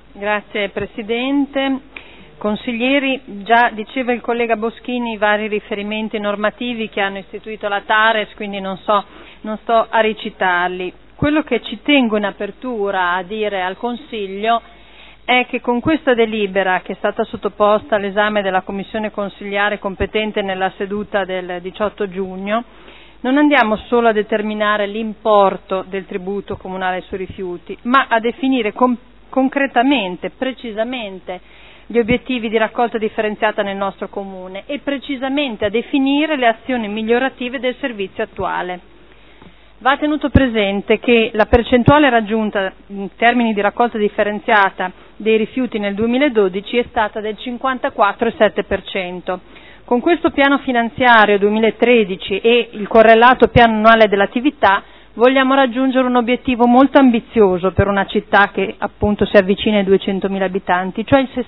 Grazie Presidente. Consiglieri, già diceva il collega Boschini i vari riferimenti normativi che hanno istituito la TARES, quindi non sto a ricitarli. Quello che ci tengo in apertura a dire al Consiglio è che con questa delibera, che è stata sottoposta all'esame della Commissione consiliare competente nella seduta del 18 giugno, non andiamo solo a determinare l'importo del tributo comunale sui rifiuti, ma a definire concretamente, precisamente, gli obiettivi di raccolta differenziata nel nostro Comune e precisamente a definire le azioni migliorative del servizio attuale. Va tenuto presente che la percentuale raggiunta in termini di raccolta differenziata dei rifiuti nel 2012 è stata del 54,7%. Con questo piano finanziario 2013 e il correlato piano annuale dell'attività vogliamo raggiungere un obiettivo molto ambizioso per una città che appunto si avvicina ai 200.000 abitanti, cioè il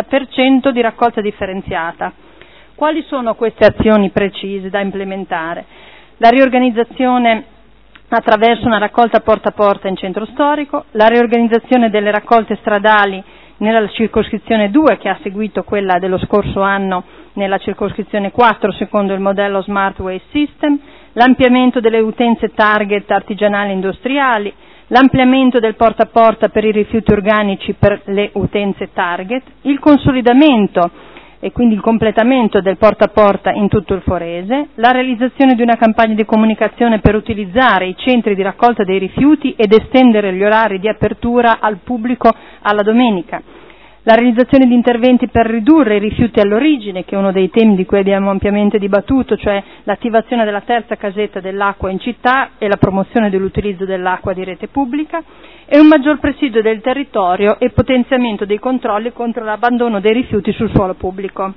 60% di raccolta differenziata. Quali sono queste azioni precise da implementare? La riorganizzazione attraverso una raccolta porta a porta in centro storico, la riorganizzazione delle raccolte stradali nella circoscrizione 2 che ha seguito quella dello scorso anno nella circoscrizione 4 secondo il modello Smart Waste System, l'ampliamento delle utenze target artigianali e industriali, l'ampliamento del porta a porta per i rifiuti organici per le utenze target, il consolidamento e quindi il completamento del porta a porta in tutto il Forese, la realizzazione di una campagna di comunicazione per utilizzare i centri di raccolta dei rifiuti ed estendere gli orari di apertura al pubblico alla domenica, la realizzazione di interventi per ridurre i rifiuti all'origine, che è uno dei temi di cui abbiamo ampiamente dibattuto, cioè l'attivazione della terza casetta dell'acqua in città e la promozione dell'utilizzo dell'acqua di rete pubblica, e un maggior presidio del territorio e potenziamento dei controlli contro l'abbandono dei rifiuti sul suolo pubblico.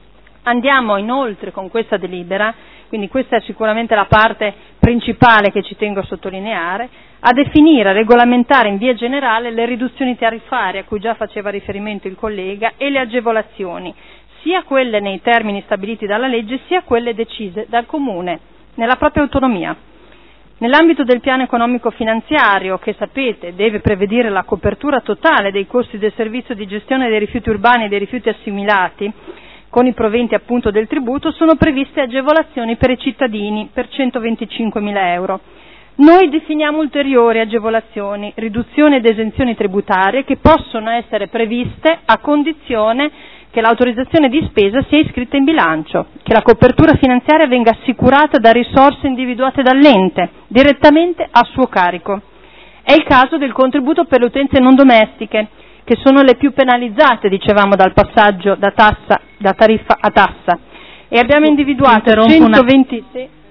Andiamo inoltre con questa delibera, quindi questa è sicuramente la parte principale che ci tengo a sottolineare, a definire, a regolamentare in via generale le riduzioni tariffarie a cui già faceva riferimento il collega e le agevolazioni, sia quelle nei termini stabiliti dalla legge sia quelle decise dal Comune, nella propria autonomia. Nell'ambito del piano economico finanziario, che sapete deve prevedere la copertura totale dei costi del servizio di gestione dei rifiuti urbani e dei rifiuti assimilati, con i proventi appunto del tributo, sono previste agevolazioni per i cittadini per 125.000 euro. Noi definiamo ulteriori agevolazioni, riduzioni ed esenzioni tributarie che possono essere previste a condizione che l'autorizzazione di spesa sia iscritta in bilancio, che la copertura finanziaria venga assicurata da risorse individuate dall'ente, direttamente a suo carico. È il caso del contributo per le utenze non domestiche, che sono le più penalizzate, dicevamo, dal passaggio da tariffa a tassa, e abbiamo individuato 120...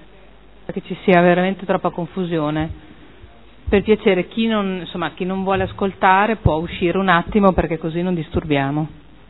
che ci sia veramente troppa confusione. Per piacere, chi non vuole ascoltare può uscire un attimo, perché così non disturbiamo.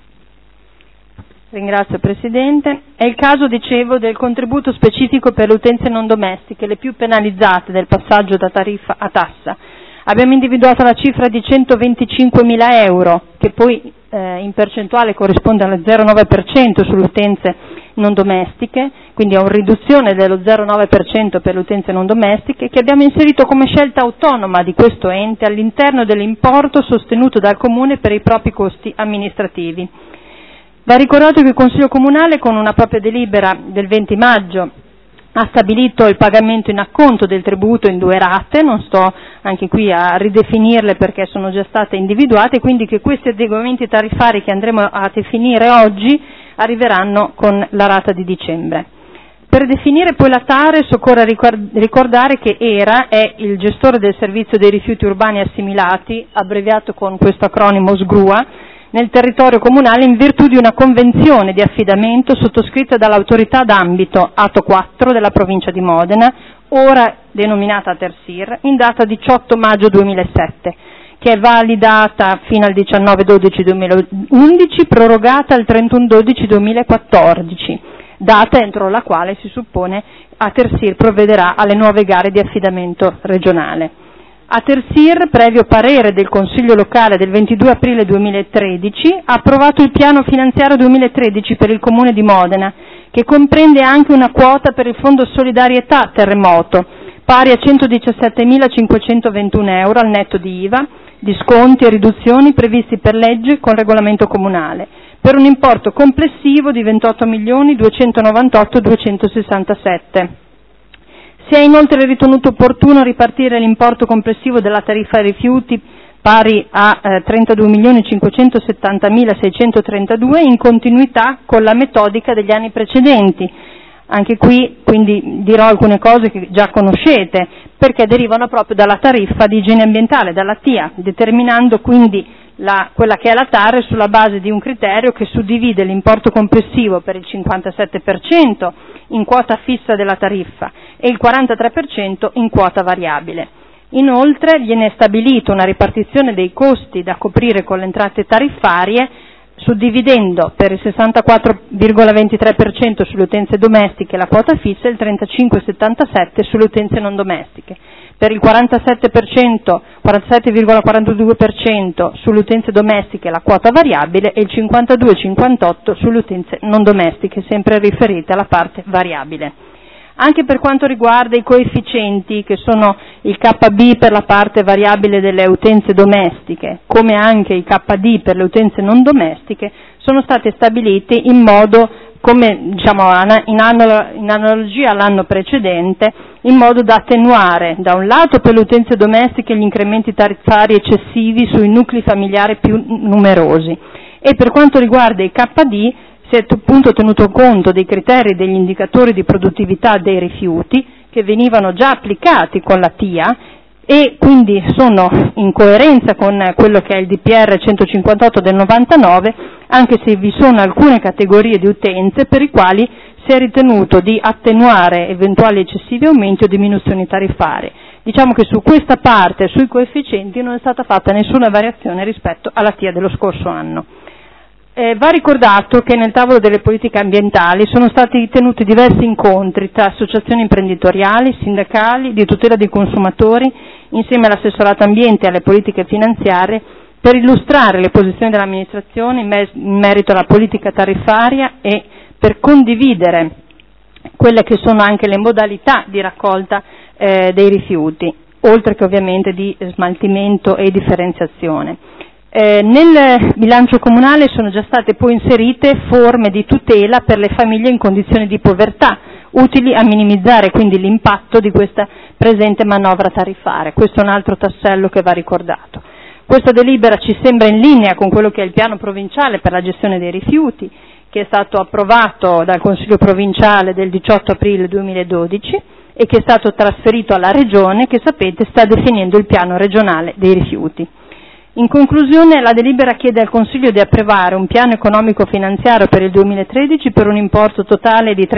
Ringrazio Presidente. È il caso, dicevo, del contributo specifico per le utenze non domestiche, le più penalizzate del passaggio da tariffa a tassa. Abbiamo individuato la cifra di 125.000 euro, che poi in percentuale corrisponde allo 0,9% sulle utenze non domestiche, quindi a una riduzione dello 0,9% per le utenze non domestiche, che abbiamo inserito come scelta autonoma di questo ente all'interno dell'importo sostenuto dal Comune per i propri costi amministrativi. Va ricordato che il Consiglio Comunale, con una propria delibera del 20 maggio, ha stabilito il pagamento in acconto del tributo in 2 rate, non sto anche qui a ridefinirle perché sono già state individuate, quindi che questi adeguamenti tariffari che andremo a definire oggi arriveranno con la rata di dicembre. Per definire poi la TARES occorre ricordare che ERA è il gestore del servizio dei rifiuti urbani assimilati, abbreviato con questo acronimo SGRUA, nel territorio comunale in virtù di una convenzione di affidamento sottoscritta dall'autorità d'ambito Atto 4 della provincia di Modena, ora denominata Tersir, in data 18 maggio 2007, che è validata fino al 19/12/2011, prorogata al 31/12/2014, data entro la quale si suppone Atersir provvederà alle nuove gare di affidamento regionale. Atersir, previo parere del Consiglio locale del 22 aprile 2013, ha approvato il piano finanziario 2013 per il Comune di Modena, che comprende anche una quota per il Fondo Solidarietà Terremoto, pari a 117.521 euro al netto di IVA, di sconti e riduzioni previsti per legge con regolamento comunale, per un importo complessivo di 28.298.267. Si è inoltre ritenuto opportuno ripartire l'importo complessivo della tariffa ai rifiuti pari a 32.570.632 in continuità con la metodica degli anni precedenti. Anche qui quindi dirò alcune cose che già conoscete, perché derivano proprio dalla tariffa di igiene ambientale, dalla TIA, determinando quindi quella che è la TARE sulla base di un criterio che suddivide l'importo complessivo per il 57% in quota fissa della tariffa e il 43% in quota variabile. Inoltre viene stabilita una ripartizione dei costi da coprire con le entrate tariffarie, suddividendo per il 64,23% sulle utenze domestiche la quota fissa e il 35,77% sulle utenze non domestiche. Per il 47,42% sulle utenze domestiche la quota variabile e il 52,58% sulle utenze non domestiche, sempre riferite alla parte variabile. Anche per quanto riguarda i coefficienti, che sono il KB per la parte variabile delle utenze domestiche, come anche il KD per le utenze non domestiche, sono stati stabiliti in modo, come diciamo in analogia all'anno precedente, in modo da attenuare da un lato per le utenze domestiche gli incrementi tariffari eccessivi sui nuclei familiari più numerosi e per quanto riguarda i KD si è appunto tenuto conto dei criteri e degli indicatori di produttività dei rifiuti che venivano già applicati con la TIA e quindi sono in coerenza con quello che è il DPR 158 del 99, anche se vi sono alcune categorie di utenze per i quali si è ritenuto di attenuare eventuali eccessivi aumenti o diminuzioni tariffarie. Diciamo che su questa parte, sui coefficienti, non è stata fatta nessuna variazione rispetto alla TIA dello scorso anno. Va ricordato che nel tavolo delle politiche ambientali sono stati tenuti diversi incontri tra associazioni imprenditoriali, sindacali, di tutela dei consumatori, insieme all'assessorato ambiente e alle politiche finanziarie, per illustrare le posizioni dell'amministrazione in merito alla politica tariffaria e per condividere quelle che sono anche le modalità di raccolta dei rifiuti, oltre che ovviamente di smaltimento e differenziazione. Nel bilancio comunale sono già state poi inserite forme di tutela per le famiglie in condizioni di povertà, utili a minimizzare quindi l'impatto di questa presente manovra tariffaria. Questo è un altro tassello che va ricordato. Questa delibera ci sembra in linea con quello che è il piano provinciale per la gestione dei rifiuti, che è stato approvato dal Consiglio provinciale del 18 aprile 2012 e che è stato trasferito alla Regione, che sapete sta definendo il piano regionale dei rifiuti. In conclusione, la delibera chiede al Consiglio di approvare un piano economico-finanziario per il 2013 per un importo totale di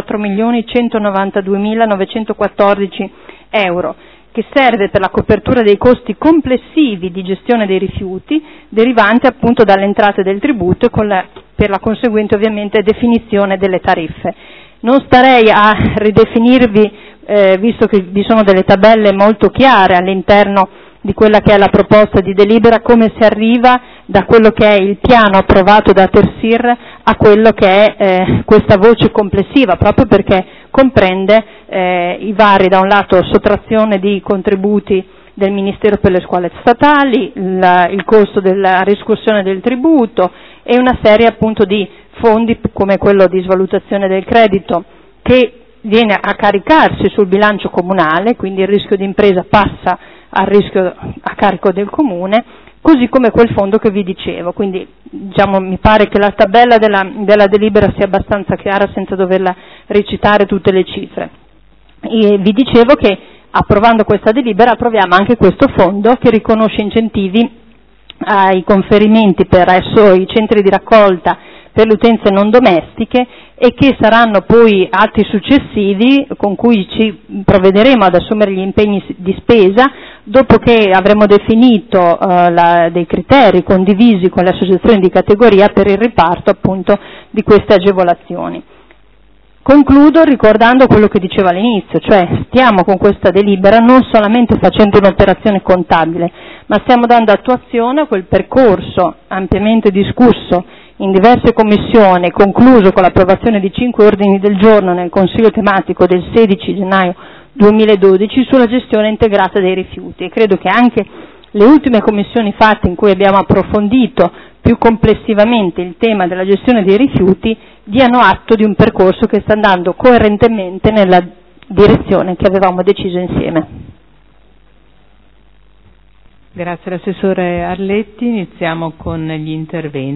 34.192.914 euro, che serve per la copertura dei costi complessivi di gestione dei rifiuti, derivanti appunto dalle entrate del tributo e per la conseguente ovviamente definizione delle tariffe. Non starei a ridefinirvi, visto che vi sono delle tabelle molto chiare all'interno di quella che è la proposta di delibera, come si arriva da quello che è il piano approvato da Tersir a quello che è questa voce complessiva, proprio perché comprende i vari, da un lato, sottrazione di contributi del Ministero per le scuole statali, il costo della riscossione del tributo e una serie appunto di fondi come quello di svalutazione del credito che viene a caricarsi sul bilancio comunale, quindi il rischio di impresa passa al rischio a carico del comune, così come quel fondo che vi dicevo. Quindi diciamo, mi pare che la tabella della delibera sia abbastanza chiara senza doverla recitare tutte le cifre. E vi dicevo che approvando questa delibera approviamo anche questo fondo che riconosce incentivi ai conferimenti per i centri di raccolta per le utenze non domestiche e che saranno poi atti successivi con cui ci provvederemo ad assumere gli impegni di spesa dopo che avremo definito dei criteri condivisi con le associazioni di categoria per il riparto appunto di queste agevolazioni. Concludo ricordando quello che dicevo all'inizio, cioè stiamo con questa delibera non solamente facendo un'operazione contabile, ma stiamo dando attuazione a quel percorso ampiamente discusso in diverse commissioni, concluso con l'approvazione di 5 ordini del giorno nel Consiglio tematico del 16 gennaio 2012 sulla gestione integrata dei rifiuti, e credo che anche le ultime commissioni fatte in cui abbiamo approfondito più complessivamente il tema della gestione dei rifiuti diano atto di un percorso che sta andando coerentemente nella direzione che avevamo deciso insieme. Grazie all'assessore Arletti, iniziamo con gli interventi.